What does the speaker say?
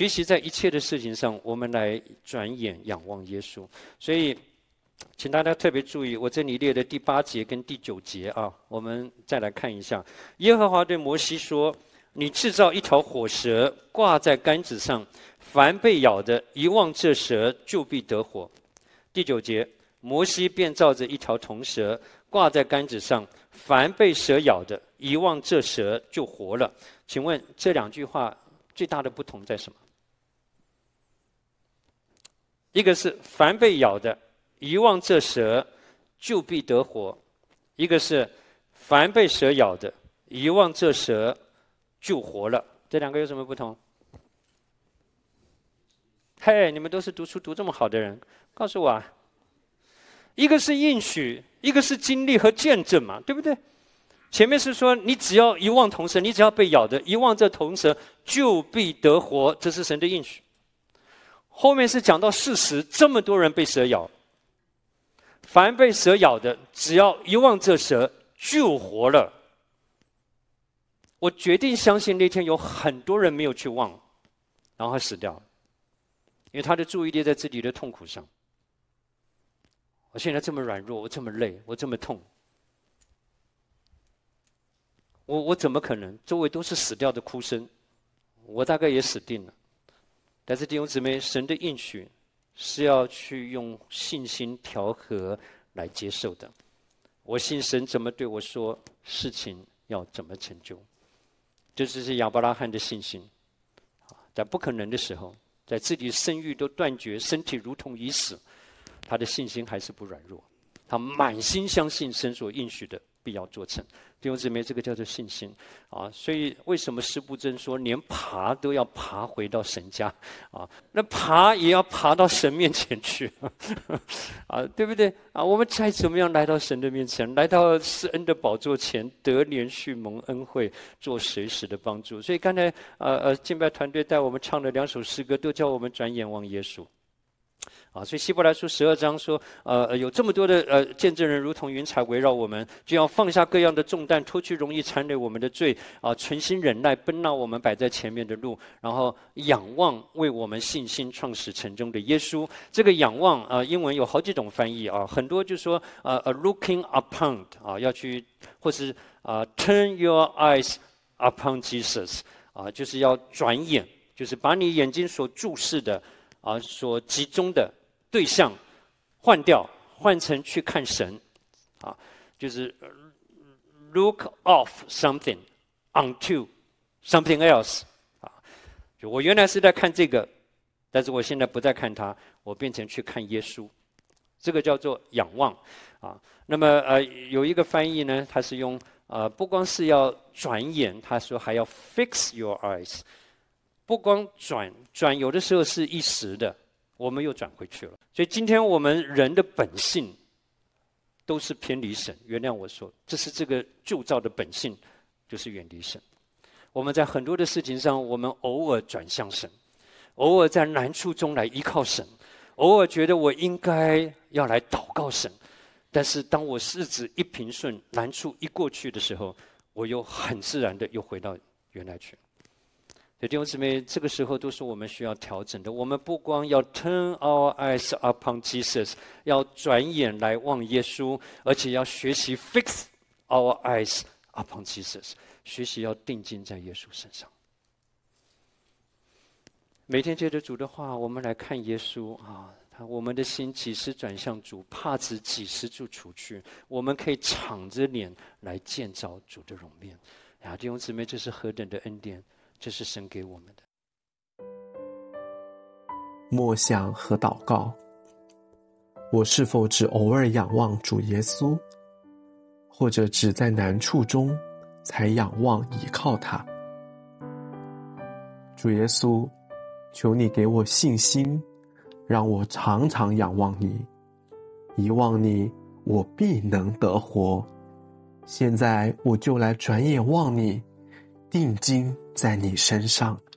学习在一切的事情上，我们来转眼仰望耶稣。所以请大家特别注意，我这里列的第8节跟第9节啊，我们再来看一下。耶和华对摩西说：你制造一条火蛇，挂在杆子上，凡被咬的，一望这蛇，就必得活。第9节，摩西便照着一条铜蛇挂在杆子上，凡被蛇咬的，一望这蛇就活了。请问这2句话最大的不同在什么？一个是凡被咬的，一望这蛇就必得活；一个是凡被蛇咬的，一望这蛇就活了。这2个有什么不同？嘿，你们都是读书读这么好的人，告诉我啊！一个是应许，一个是经历和见证嘛，对不对？前面是说你只要一望铜蛇，你只要被咬的，一望这铜蛇就必得活，这是神的应许。后面是讲到事实，这么多人被蛇咬，凡被蛇咬的，只要一望这蛇就活了。我决定相信那天有很多人没有去望，然后死掉了，因为他的注意力在自己的痛苦上。我现在这么软弱，我这么累，我这么痛，我怎么可能？周围都是死掉的哭声，我大概也死定了。但是弟兄姊妹，神的应许是要去用信心调和来接受的。我信神怎么对我说，事情要怎么成就。这就是亚伯拉罕的信心。在不可能的时候，在自己生育都断绝，身体如同已死，他的信心还是不软弱，他满心相信神所应许的必要做成。弟兄姊妹，这个叫做信心啊！所以为什么施布真说连爬都要爬回到神家啊？那爬也要爬到神面前去啊，对不对啊？我们再怎么样来到神的面前，来到施恩的宝座前，得连续蒙恩惠，做随时的帮助。所以刚才敬拜团队带我们唱的2首诗歌，都叫我们转眼望耶稣。所以希伯来书12章说，有这么多的见证人如同云彩围绕我们，就要放下各样的重担，脱去容易缠累我们的罪，存心忍耐，奔那我们摆在前面的路，然后仰望为我们信心创始成终的耶稣。这个仰望英文有好几种翻译很多就说looking upon 要去，或是turn your eyes upon Jesus 就是要转眼，就是把你眼睛所注视的所集中的对象换掉，换成去看神就是 look off something onto something else 就我原来是在看这个，但是我现在不再看它，我变成去看耶稣，这个叫做仰望那么有一个翻译呢，它是用不光是要转眼，他说还要 fix your eyes。不光转有的时候是一时的，我们又转回去了。所以今天我们人的本性都是偏离神，原谅我说，这是这个旧造的本性，就是远离神。我们在很多的事情上，我们偶尔转向神，偶尔在难处中来依靠神，偶尔觉得我应该要来祷告神，但是当我日子一平顺，难处一过去的时候，我又很自然的又回到原来去。所以弟兄姊妹，这个时候都是我们需要调整的。我们不光要 turn our eyes upon Jesus， 要转眼来望耶稣，而且要学习 fix our eyes upon Jesus， 学习要定睛在耶稣身上。每天借着主的话，我们来看耶稣我们的心几时转向主，帕子几时就除去，我们可以敞着脸来见着主的容面。弟兄姊妹，这是何等的恩典！这是神给我们的。 默想和祷告，我是否只偶尔仰望主耶稣，或者只在难处中才仰望依靠他？主耶稣，求你给我信心，让我常常仰望你，一望你，我必能得活。现在我就来转眼望你，定睛在你身上。